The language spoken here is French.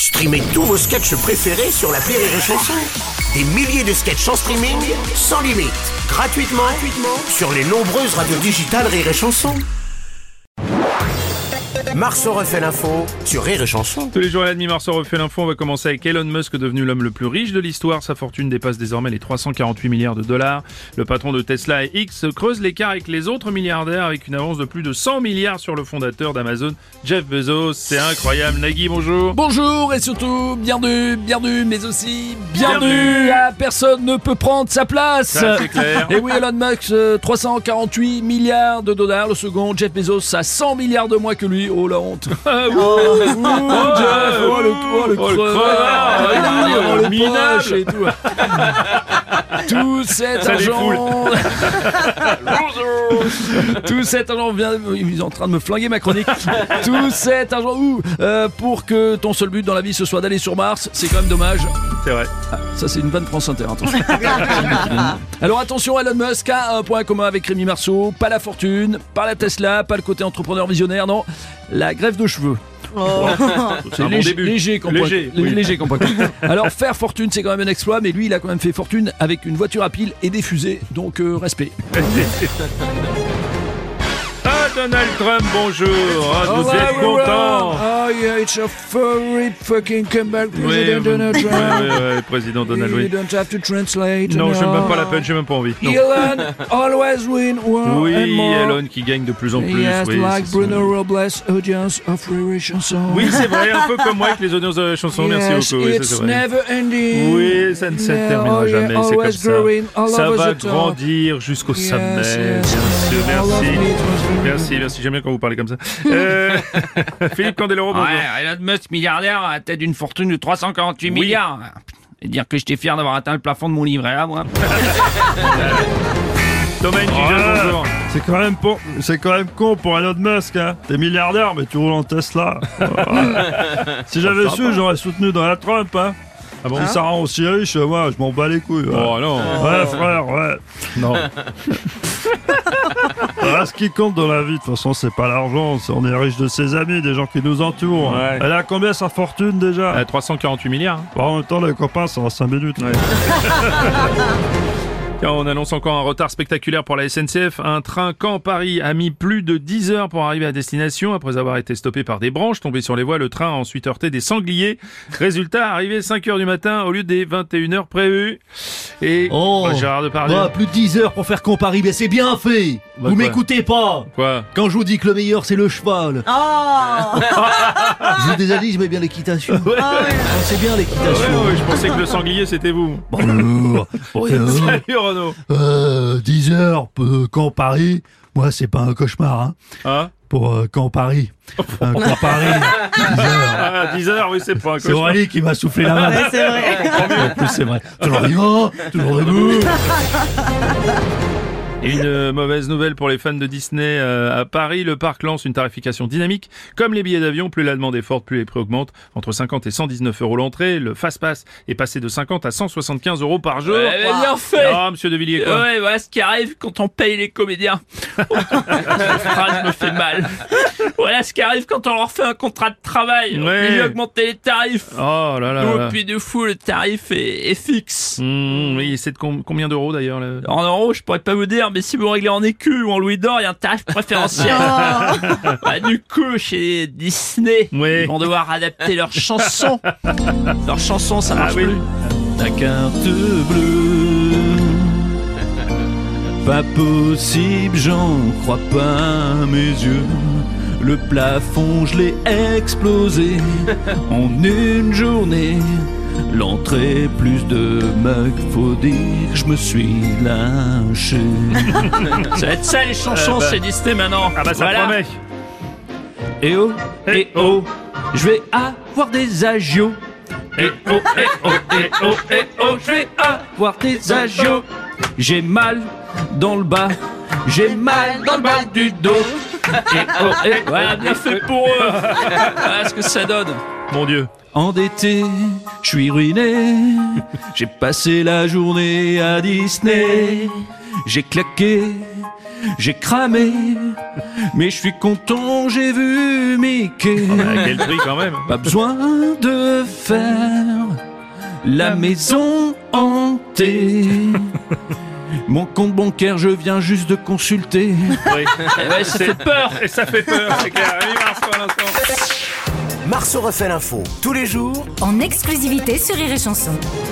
Streamez tous vos sketchs préférés sur l'appli Rire et Chanson. Des milliers de sketchs en streaming, sans limite, gratuitement sur les nombreuses radios digitales Rire et Chanson. Marceau refait l'info sur Rire et Chanson. Tous les jours à la demi, Marceau refait l'info. On va commencer avec Elon Musk, devenu l'homme le plus riche de l'histoire. Sa fortune dépasse désormais les 348 milliards de dollars. Le patron de Tesla et X creuse l'écart avec les autres milliardaires avec une avance de plus de 100 milliards sur le fondateur d'Amazon, Jeff Bezos. C'est incroyable. Nagui, bonjour. Bonjour et surtout, bienvenue, mais aussi bienvenue à Personne ne peut prendre sa place. Ça, c'est clair. Et oui, Elon Musk, 348 milliards de dollars. Le second, Jeff Bezos, a 100 milliards de moins que lui. Oh la honte. Jeff, le crevard, le minable. poches et tout. Tout cet Ça argent. Tout cet argent vient. Ils sont en train de me flinguer ma chronique. Tout cet argent. Pour que ton seul but dans la vie ce soit d'aller sur Mars, c'est quand même dommage. C'est vrai. Ah, ça c'est une vanne France Inter, attention. Alors attention, Elon Musk a un point commun avec Rémi Marceau, pas la fortune, pas la Tesla, pas le côté entrepreneur visionnaire, non, la greffe de cheveux. C'est un bon début. Léger comme point. Alors faire fortune c'est quand même un exploit, mais lui il a quand même fait fortune avec une voiture à pile et des fusées, donc respect. Ah, Donald Trump, bonjour. Ah, vous êtes content. Oh yeah, it's a very fucking comeback, President Donald Trump. Oui, président Donald, You oui. don't have to translate. Non, j'ai même pas la peine, j'ai même pas envie. Non. Elon always win more Oui, and more. Elon qui gagne de plus en plus. Yes, Oui, like c'est Bruno ça. Robles, audience of Rire et Chanson. Oui, c'est vrai, un peu comme moi avec les audiences de la chanson. Yes, Merci beaucoup. Oui, ça, it's c'est vrai. never ending. Oui, ça ne se Yeah, terminera oh yeah, jamais, c'est comme always ça. growing all Ça over va the top. grandir jusqu'au Yes, sommet. yes, Bien yes. sûr, I love merci. it, it was very- Merci, j'aime bien quand vous parlez comme ça. Philippe Candeloro, bonjour. Ouais, Elon Musk, milliardaire, à la tête d'une fortune de 348 Oui. milliards. Et dire que j'étais fier d'avoir atteint le plafond de mon livret A, moi. Thomas Njigel, bonjour. C'est quand même con pour Elon Musk, hein. T'es milliardaire, mais tu roules en Tesla. Si j'avais su, j'aurais soutenu Donald Trump, hein. Ah bon? Si ça rend aussi riche, moi, je m'en bats les couilles. Ouais, Oh non. Ouais, frère, ouais. Non. Ce qui compte dans la vie, de toute façon, c'est pas l'argent. On est riche de ses amis, des gens qui nous entourent. Ouais. Elle a combien sa fortune déjà? 348 milliards. Hein. Bon, en même temps, les copains, ça va 5 minutes. Ouais. Tiens, on annonce encore un retard spectaculaire pour la SNCF. Un train Caen-Paris a mis plus de 10 heures pour arriver à destination. Après avoir été stoppé par des branches tombées sur les voies, le train a ensuite heurté des sangliers. Résultat, arrivé 5 heures du matin au lieu des 21 heures prévues. Et Gérard Depardieu. Plus de 10 heures pour faire Paris, mais c'est bien fait. Bah, Vous quoi m'écoutez pas. Quoi? Quand je vous dis que le meilleur c'est le cheval. Je vous ai déjà dit, j'aimais bien l'équitation. C'est bien l'équitation. Ouais, je pensais que le sanglier c'était vous. Bonjour. Salut Renaud. 10 heures quand Paris, moi c'est pas un cauchemar, hein. Hein? Pour quand Paris. Quand Paris, 10 heures. Ah, 10 heures, oui, c'est pas un C'est cauchemar. Aurélie qui m'a soufflé la main. C'est vrai. En plus, c'est vrai. Toujours vivant, toujours debout. Et une mauvaise nouvelle pour les fans de Disney à Paris. Le parc lance une tarification dynamique. Comme les billets d'avion, plus la demande est forte, plus les prix augmentent. Entre 50 et 119 euros l'entrée. Le Fast-Pass est passé de 50 à 175 euros par jour. Ouais, mais bien fait. Ah, monsieur De Villiers, quoi. Ouais, voilà ce qui arrive quand on paye les comédiens. Cette phrase me fait mal. Voilà ce qui arrive quand on leur fait un contrat de travail. On Ouais. oblige à augmenter les tarifs. Oh là là. Nous, là. puis de fou, le tarif est fixe. Oui, c'est de combien d'euros d'ailleurs là En euros, je pourrais pas vous dire, mais si vous réglez en écus ou en louis d'or, il y a un tarif préférentiel. Bah, du coup, chez Disney, Ouais. ils vont devoir adapter leurs chansons. Leurs chansons, ça marche oui. plus. Ta carte bleue. Pas possible, j'en crois pas à mes yeux. Le plafond, je l'ai explosé en une journée. L'entrée, plus de mugs, faut dire, je me suis lâché. Ça va être ça les chansons, c'est Disney maintenant. Ah bah ça Voilà. promet. Eh oh, eh oh, je vais avoir des agios. Eh oh, eh oh, eh oh, eh oh. Je vais avoir des agios. J'ai mal dans le bas, j'ai mal dans le bas du dos. Et oh, et voilà, bien fait pour eux. Voilà ce que ça donne. Mon Dieu. Endetté, je suis ruiné. J'ai passé la journée à Disney. J'ai claqué j'ai cramé, mais je suis content, j'ai vu Mickey. À quel prix quand même? Pas besoin de faire la maison hantée. Mon compte bancaire, je viens juste de consulter. Oui. Ouais, ça fait peur. Et ça fait peur, c'est clair. Rémi Marceau à l'instant. Marceau refait l'info tous les jours En exclusivité sur Rire et Chanson.